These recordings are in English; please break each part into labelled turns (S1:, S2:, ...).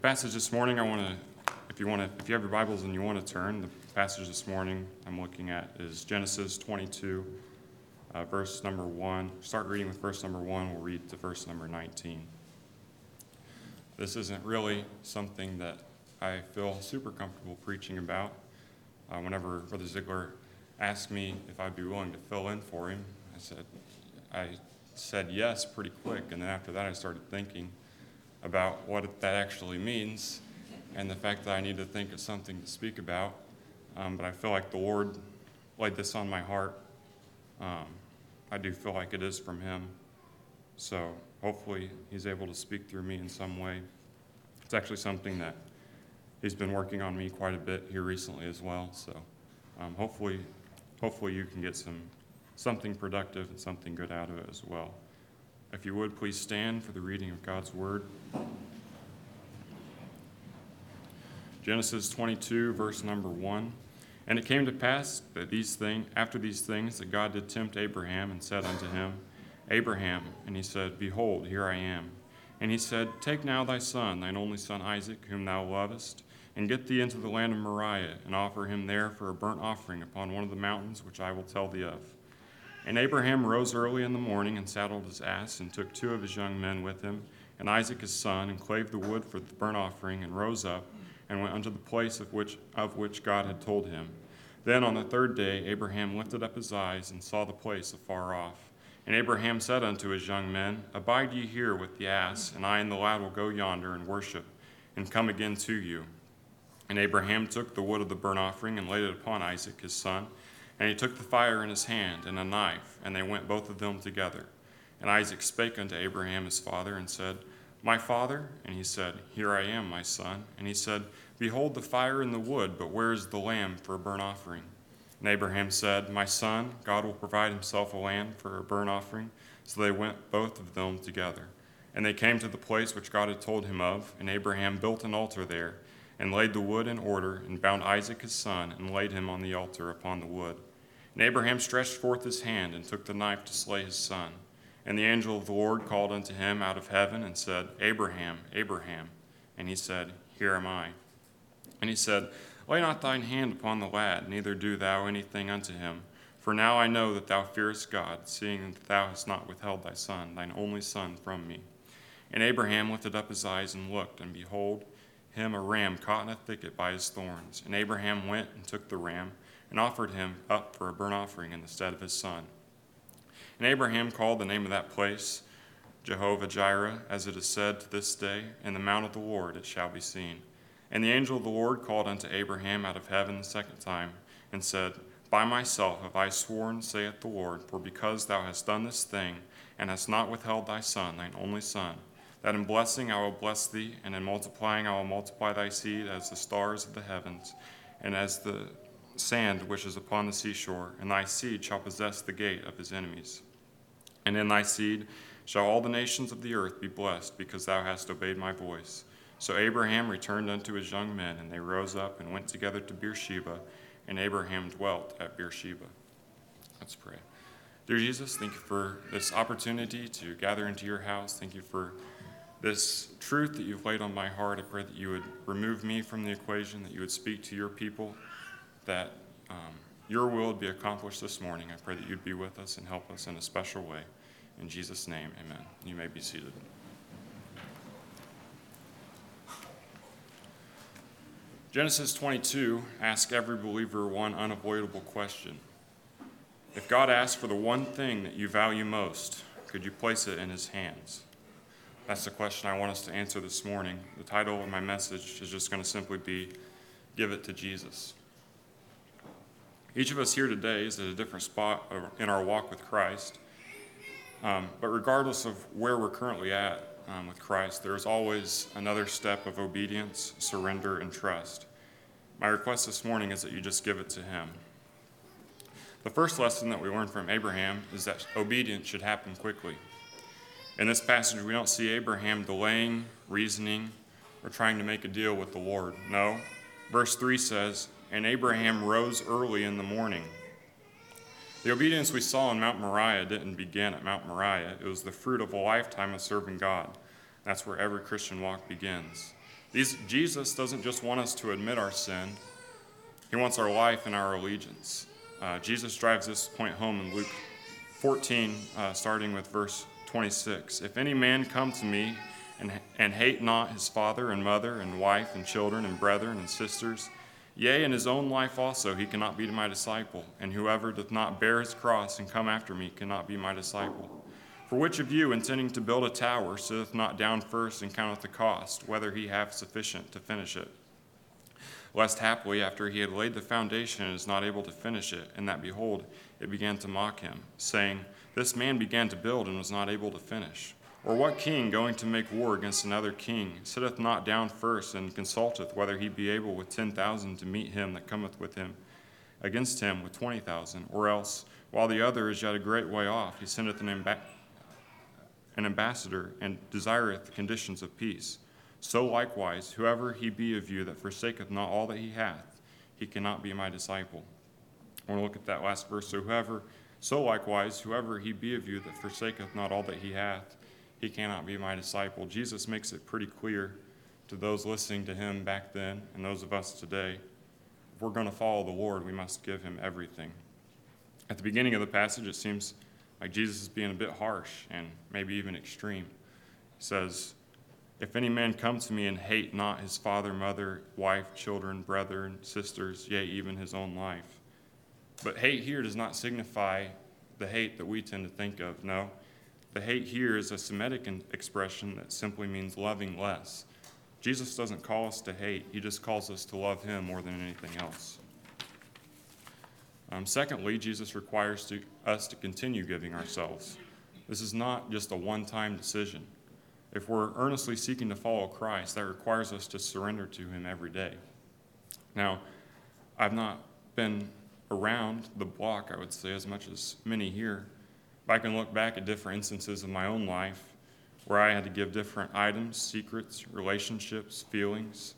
S1: Passage this morning, if you have your Bibles and you want to turn, the passage this morning I'm looking at is Genesis 22, verse number 1. Start reading with verse number 1. We'll read to verse number 19. This isn't really something that I feel super comfortable preaching about. Whenever Brother Ziegler asked me if I'd be willing to fill in for him, I said yes pretty quick, and then after that I started thinking about what that actually means and the fact that I need to think of something to speak about. But I feel like the Lord laid this on my heart. I do feel like it is from Him. So hopefully He's able to speak through me in some way. It's actually something that He's been working on me quite a bit here recently as well. So hopefully you can get something productive and something good out of it as well. If you would, please stand for the reading of God's Word. Genesis 22, verse number 1. And it came to pass that after these things, that God did tempt Abraham and said unto him, Abraham. And he said, Behold, here I am. And he said, Take now thy son, thine only son Isaac, whom thou lovest, and get thee into the land of Moriah, and offer him there for a burnt offering upon one of the mountains which I will tell thee of. And Abraham rose early in the morning and saddled his ass, and took 2 of his young men with him, and Isaac his son, and clave the wood for the burnt offering, and rose up, and went unto the place of which God had told him. Then on the 3rd day Abraham lifted up his eyes, and saw the place afar off. And Abraham said unto his young men, Abide ye here with the ass, and I and the lad will go yonder and worship, and come again to you. And Abraham took the wood of the burnt offering, and laid it upon Isaac his son, and he took the fire in his hand, and a knife, and they went both of them together. And Isaac spake unto Abraham his father, and said, My father? And he said, Here I am, my son. And he said, Behold the fire and the wood, but where is the lamb for a burnt offering? And Abraham said, My son, God will provide himself a lamb for a burnt offering. So they went both of them together. And they came to the place which God had told him of, and Abraham built an altar there, and laid the wood in order, and bound Isaac his son, and laid him on the altar upon the wood. And Abraham stretched forth his hand, and took the knife to slay his son. And the angel of the Lord called unto him out of heaven, and said, Abraham, Abraham. And he said, Here am I. And he said, Lay not thine hand upon the lad, neither do thou anything unto him. For now I know that thou fearest God, seeing that thou hast not withheld thy son, thine only son, from me. And Abraham lifted up his eyes and looked, and behold, him a ram caught in a thicket by his thorns. And Abraham went and took the ram, and offered him up for a burnt offering in the stead of his son. And Abraham called the name of that place Jehovah-Jireh, as it is said to this day, In the mount of the Lord it shall be seen. And the angel of the Lord called unto Abraham out of heaven the second time, and said, By myself have I sworn, saith the Lord, for because thou hast done this thing, and hast not withheld thy son, thine only son, that in blessing I will bless thee, and in multiplying I will multiply thy seed as the stars of the heavens, and as the sand which is upon the seashore, and thy seed shall possess the gate of his enemies. And in thy seed shall all the nations of the earth be blessed, because thou hast obeyed my voice. So Abraham returned unto his young men, and they rose up and went together to Beersheba, and Abraham dwelt at Beersheba. Let's pray. Dear Jesus, thank you for this opportunity to gather into your house. Thank you for this truth that you've laid on my heart. I pray that you would remove me from the equation, that you would speak to your people, that your will would be accomplished this morning. I pray that you'd be with us and help us in a special way. In Jesus' name, amen. You may be seated. Genesis 22 asks every believer one unavoidable question. If God asked for the one thing that you value most, could you place it in his hands? That's the question I want us to answer this morning. The title of my message is just going to simply be, Give It to Jesus. Each of us here today is at a different spot in our walk with Christ. But regardless of where we're currently at with Christ, there's always another step of obedience, surrender, and trust. My request this morning is that you just give it to him. The first lesson that we learn from Abraham is that obedience should happen quickly. In this passage, we don't see Abraham delaying, reasoning, or trying to make a deal with the Lord. No. Verse 3 says, And Abraham rose early in the morning. The obedience we saw on Mount Moriah didn't begin at Mount Moriah. It was the fruit of a lifetime of serving God. That's where every Christian walk begins. Jesus doesn't just want us to admit our sin. He wants our life and our allegiance. Jesus drives this point home in Luke 14, starting with verse 26. If any man come to me and hate not his father and mother and wife and children and brethren and sisters, yea, and his own life also, he cannot be my disciple. And whoever doth not bear his cross and come after me cannot be my disciple. For which of you, intending to build a tower, sitteth not down first and counteth the cost, whether he have sufficient to finish it? Lest haply, after he had laid the foundation and is not able to finish it, and that, behold, it began to mock him, saying, This man began to build and was not able to finish. Or what king, going to make war against another king, sitteth not down first and consulteth whether he be able with 10,000 to meet him that cometh with him against him with 20,000? Or else, while the other is yet a great way off, he sendeth an ambassador and desireth the conditions of peace. So likewise, whoever he be of you that forsaketh not all that he hath, he cannot be my disciple. I want to look at that last verse. So likewise, whoever he be of you that forsaketh not all that he hath, he cannot be my disciple. Jesus makes it pretty clear to those listening to him back then and those of us today. If we're going to follow the Lord, we must give him everything. At the beginning of the passage, it seems like Jesus is being a bit harsh and maybe even extreme. He says, If any man come to me and hate not his father, mother, wife, children, brethren, sisters, yea, even his own life. But hate here does not signify the hate that we tend to think of. No, the hate here is a Semitic expression that simply means loving less. Jesus doesn't call us to hate. He just calls us to love him more than anything else. Secondly, Jesus requires us to continue giving ourselves. This is not just a one-time decision. If we're earnestly seeking to follow Christ, that requires us to surrender to him every day. Now, I've not been around the block, I would say, as much as many here, but I can look back at different instances of my own life where I had to give different items, secrets, relationships, feelings,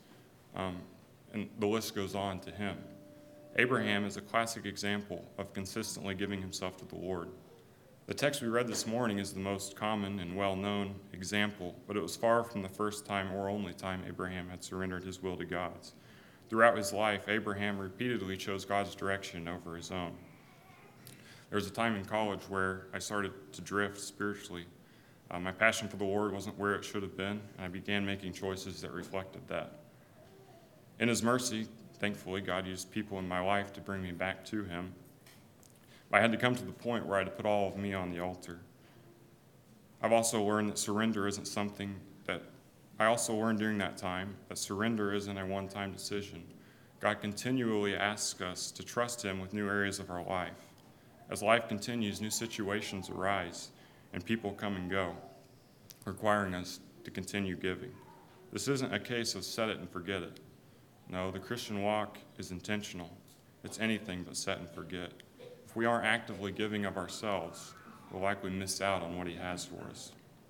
S1: and the list goes on to him. Abraham is a classic example of consistently giving himself to the Lord. The text we read this morning is the most common and well-known example, but it was far from the first time or only time Abraham had surrendered his will to God's. Throughout his life, Abraham repeatedly chose God's direction over his own. There was a time in college where I started to drift spiritually. My passion for the Lord wasn't where it should have been, and I began making choices that reflected that. In his mercy, thankfully, God used people in my life to bring me back to him. I had to come to the point where I had to put all of me on the altar. I've also learned that surrender isn't something that I also learned during that time, that surrender isn't a one-time decision. God continually asks us to trust him with new areas of our life. As life continues, new situations arise, and people come and go, requiring us to continue giving. This isn't a case of set it and forget it. No, the Christian walk is intentional. It's anything but set and forget. If we aren't actively giving of ourselves, we'll likely miss out on what he has for us.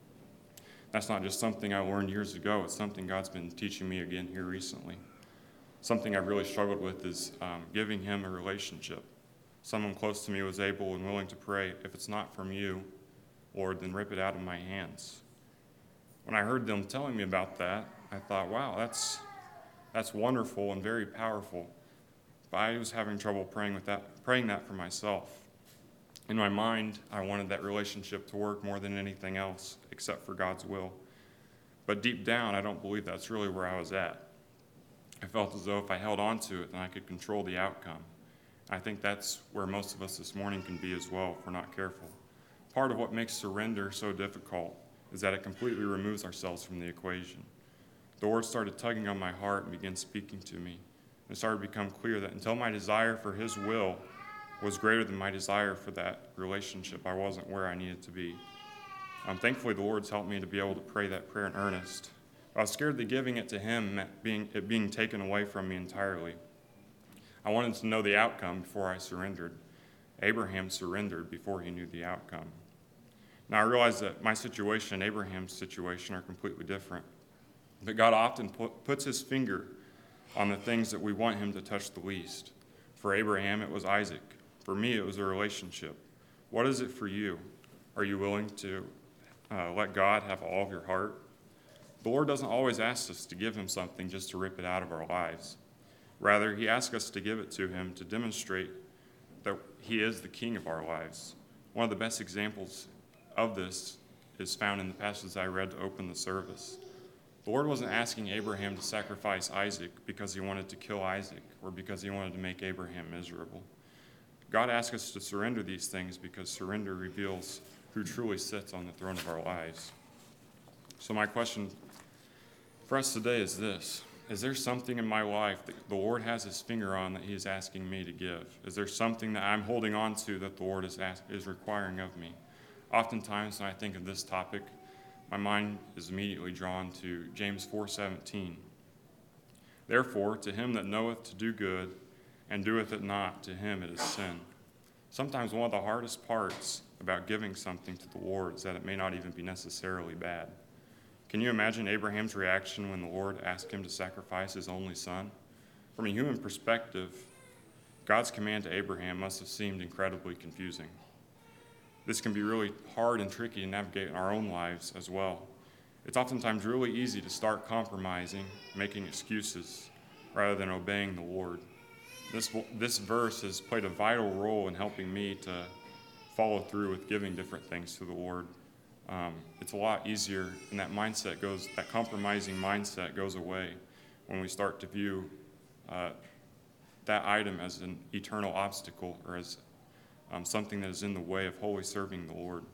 S1: That's not just something I learned years ago. It's something God's been teaching me again here recently. Something I've really struggled with is giving him a relationship. Someone close to me was able and willing to pray, if it's not from you, Lord, then rip it out of my hands. When I heard them telling me about that, I thought, wow, that's wonderful and very powerful. But I was having trouble praying that for myself. In my mind, I wanted that relationship to work more than anything else, except for God's will. But deep down, I don't believe that's really where I was at. I felt as though if I held on to it, then I could control the outcome. I think that's where most of us this morning can be as well if we're not careful. Part of what makes surrender so difficult is that it completely removes ourselves from the equation. The Lord started tugging on my heart and began speaking to me. It started to become clear that until my desire for his will was greater than my desire for that relationship, I wasn't where I needed to be. Thankfully, the Lord's helped me to be able to pray that prayer in earnest. I was scared that giving it to him meant it being taken away from me entirely. I wanted to know the outcome before I surrendered. Abraham surrendered before he knew the outcome. Now, I realize that my situation and Abraham's situation are completely different. But God often puts his finger on the things that we want him to touch the least. For Abraham, it was Isaac. For me, it was a relationship. What is it for you? Are you willing to let God have all of your heart? The Lord doesn't always ask us to give him something just to rip it out of our lives. Rather, he asks us to give it to him to demonstrate that he is the king of our lives. One of the best examples of this is found in the passage I read to open the service. The Lord wasn't asking Abraham to sacrifice Isaac because he wanted to kill Isaac or because he wanted to make Abraham miserable. God asks us to surrender these things because surrender reveals who truly sits on the throne of our lives. So my question for us today is this: is there something in my life that the Lord has his finger on that he is asking me to give? Is there something that I'm holding on to that the Lord is requiring of me? Oftentimes when I think of this topic, my mind is immediately drawn to James 4:17. Therefore, to him that knoweth to do good and doeth it not, to him it is sin. Sometimes one of the hardest parts about giving something to the Lord is that it may not even be necessarily bad. Can you imagine Abraham's reaction when the Lord asked him to sacrifice his only son? From a human perspective, God's command to Abraham must have seemed incredibly confusing. This can be really hard and tricky to navigate in our own lives as well. It's oftentimes really easy to start compromising, making excuses, rather than obeying the Lord. This verse has played a vital role in helping me to follow through with giving different things to the Lord. It's a lot easier, and that compromising mindset goes away when we start to view that item as an eternal obstacle or as something that is in the way of wholly serving the Lord.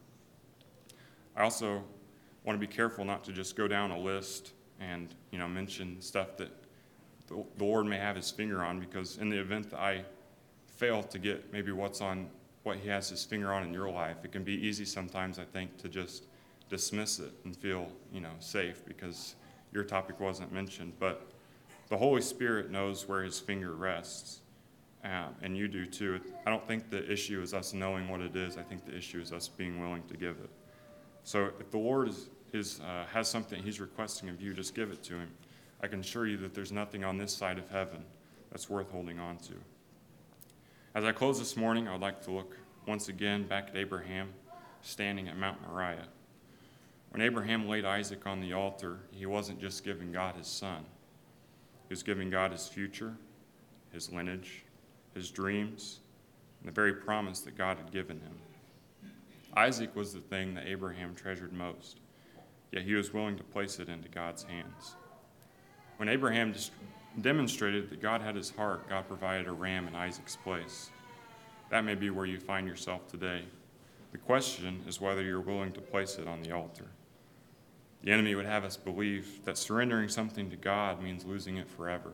S1: I also want to be careful not to just go down a list and mention stuff that the Lord may have his finger on, because in the event that I fail to get maybe what he has his finger on in your life, it can be easy sometimes, I think, to just dismiss it and feel safe because your topic wasn't mentioned. But the Holy Spirit knows where his finger rests. And you do too. I don't think the issue is us knowing what it is. I think the issue is us being willing to give it. So if the Lord has something he's requesting of you, just give it to him. I can assure you that there's nothing on this side of heaven that's worth holding on to. As I close this morning, I would like to look once again back at Abraham standing at Mount Moriah. When Abraham laid Isaac on the altar, he wasn't just giving God his son. He was giving God his future, his lineage, his dreams, and the very promise that God had given him. Isaac was the thing that Abraham treasured most, yet he was willing to place it into God's hands. When Abraham demonstrated that God had his heart, God provided a ram in Isaac's place. That may be where you find yourself today. The question is whether you're willing to place it on the altar. The enemy would have us believe that surrendering something to God means losing it forever.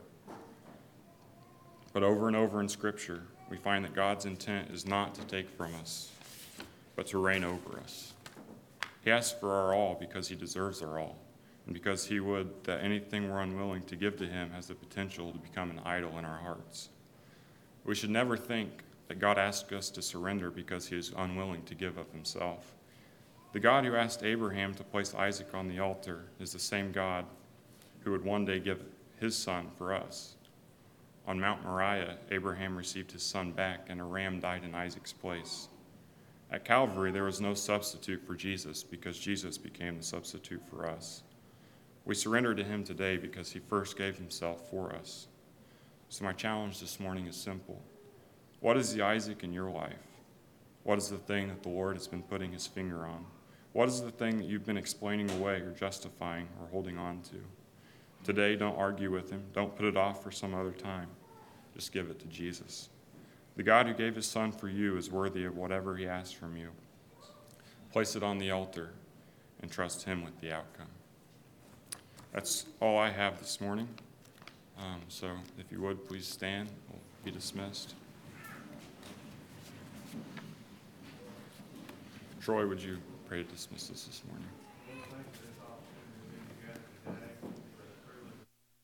S1: But over and over in Scripture, we find that God's intent is not to take from us, but to reign over us. He asks for our all because he deserves our all, and because he would that anything we're unwilling to give to him has the potential to become an idol in our hearts. We should never think that God asks us to surrender because he is unwilling to give of himself. The God who asked Abraham to place Isaac on the altar is the same God who would one day give his son for us. On Mount Moriah, Abraham received his son back, and a ram died in Isaac's place. At Calvary, there was no substitute for Jesus because Jesus became the substitute for us. We surrender to him today because he first gave himself for us. So my challenge this morning is simple. What is the Isaac in your life? What is the thing that the Lord has been putting his finger on? What is the thing that you've been explaining away or justifying or holding on to? Today, don't argue with him. Don't put it off for some other time. Just give it to Jesus. The God who gave his son for you is worthy of whatever he asks from you. Place it on the altar and trust him with the outcome. That's all I have this morning. So if you would, please stand. We'll be dismissed. Troy, would you pray to dismiss us this morning?